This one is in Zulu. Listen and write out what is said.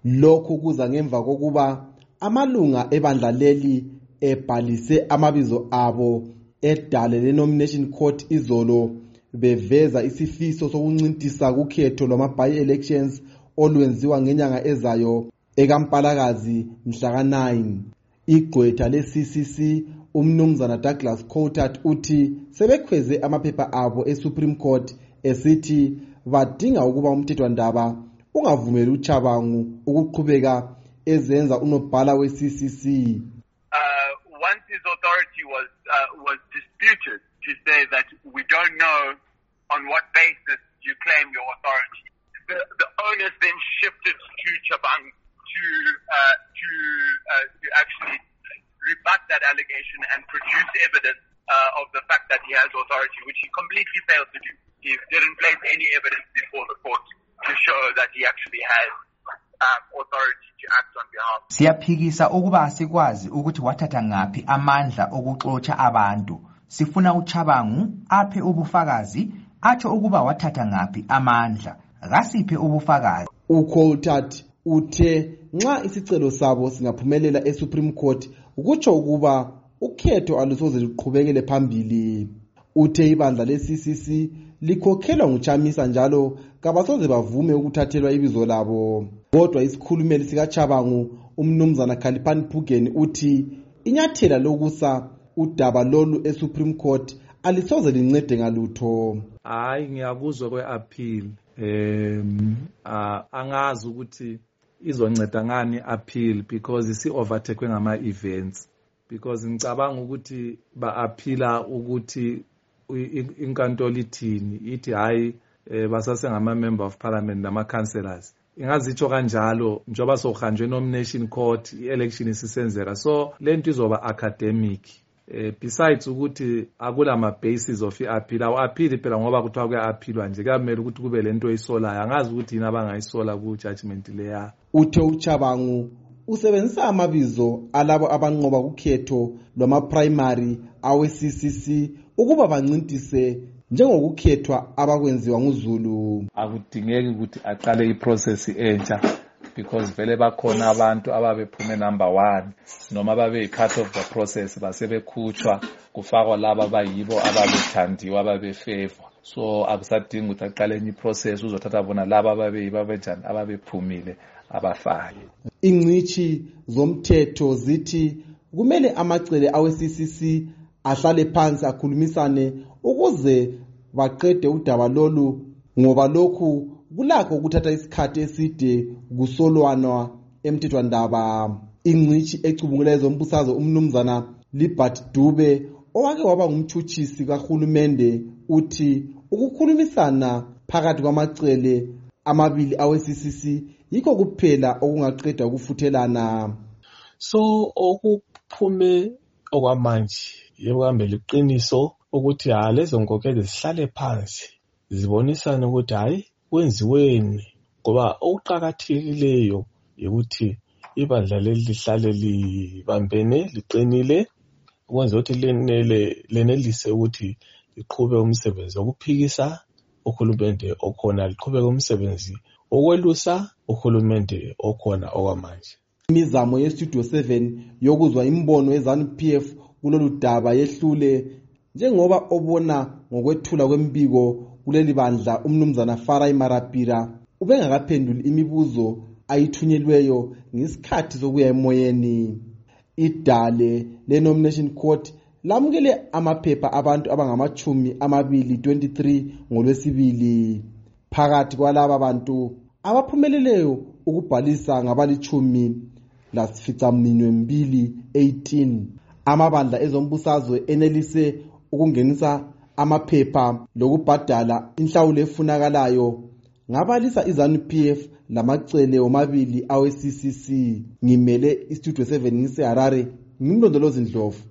Lokhu kuza ngemva kokuba amalunga ebandla leli ebhalise amabizo abo edale le-nomination court izolo beveza isifiso sokuncintisa kukhetho lwama-by-elections olwenziwa ngenyanga ezayo ekaMpalakazi mhla ka-9. Igqwetha le-CCC umnumzana Douglas Coulthard uthi sebekhweze amaphepha abo e-Supreme Court esithi badinga ukuba umthethwandaba ungavumeli uChabangu ukuqhubeka ezenza unobhala we-CCC. Once his authority was disputed to say that we don't know on what basis you claim your authority, the onus then shifted to Chabangu to actually rebut that allegation and produce evidence of the fact that he has authority, which he completely failed to do. He didn't place any evidence before the court to show that he actually has authority to act on behalf. Siyaphikisa ukuba asikwazi ukuthi wathatha ngaphi amandla okuxotsha abantu. Sifuna uChabangu aphe ubufakazi atsho ukuba wathatha ngaphi amandla. Ngasiphe ubufakazi. uCoulthard uthe nxa isicelo sabo singaphumelela eSupreme Court ukutsho ukuba ukhetho alusoze luqhubekele phambili. Uthe ibandla le-CCC likhokhelwa nguChamisa njalo kabasoze bavume ukuthathelwa ibizo labo. Kodwa isikhulumeli sikaChabangu umnumzana Khalipani Phugeni uthi inyathela lokusa udaba lolu eSupreme Court alisoze lincede ngalutho. Hayi ngiyakuzwa kwe-appeal angazi ukuthi izonceda ngani appeal because isi-overtakwe ngama-events, because ngicabanga ukuthi ba-aphila ukuthi inkantolo ithini ithi hayi basasengama-member of parliament nama-councillors. Ingazitsho kanjalo njengoba sokuhanjwe nomination court i-election isisenzeka, so lento izoba academic. Besides ukuthi akula ma-basis of i-appeal, awu-appeal phela ngoba kuthiwa kuya-aphilwa nje kuyamele ukuthi kube lento oyisolayo. Angazi ukuthi yini abangayisola ku-judgment leya. Uthe uChabangu usebenzisa amabizo alabo abanqoba kukhetho lwama-primary awe-CCC ukuba bancintise njengokukhethwa abakwenziwa nguZulu. Akudingeki ukuthi aqale iprocess entsha because vele bakhona abantu ababephume number 1 noma babe part of the process basebekhutshwa kufakwa laba abayibo ababethandiwe ababefavor. So akusadingi ukuthi aqale enye iprocess uzothatha bona laba ababenjani ababephumile abafake. Ingcithi zomthetho zithi kumele amacele awe-CCC ahlale phansi akhulumisane ukuze baqede udaba lolu ngoba lokhu kulakho ukuthatha isikhathi eside kusolwana emthethwandaba. Ingcithi ecubungula zombusazo umnumzana Libert Dube owake waba ngumthutshisi kahulumende uthi ukukhulumisana phakathi kwamacele amabili awe-CCC yikho kuphela okungaqeda ukufuthelana. So okuphume okwamanje yebo kambe liqiniso ukuthi lezo nkokhelo zihlale phansi zibonisane ukuthi hayi kwenziweni, ngoba okuqhakathekileyo ukuthi ibandla leli lihlale libambene liqinile ukwenza ukuthi lenelise ukuthi liqhube umsebenzi wokuphikisa uhulumende okhona, liqhubeke umsebenzi okwelusa uhulumende okhona okwamanje. Imizamo ye-Studio 7 yokuzwa imbono ye-ZANU-PF kulolu daba yehlule njengoba obona ngokwethula kwembiko kuleli bandla umnumzana Farai Marapira ubengakaphenduli imibuzo ayithunyelweyo ngesikhathi sokuya emoyeni. Idale le-nomination court lamukele amaphepha abantu abangama-23 ngoLwesibili. Phakathi kwalaba bantu abaphumeleleyo ukubhalisa ngabali-18 amabandla ezombusazwe enelise ukungenisa amaphepha lokubhadala inhlawulo efunakalayo ngabalisa iZANU-PF lamacele omabili awe-CCC. Ngimele iStudio 7 ngiseHarare, ngimlondolozi Ndlovu.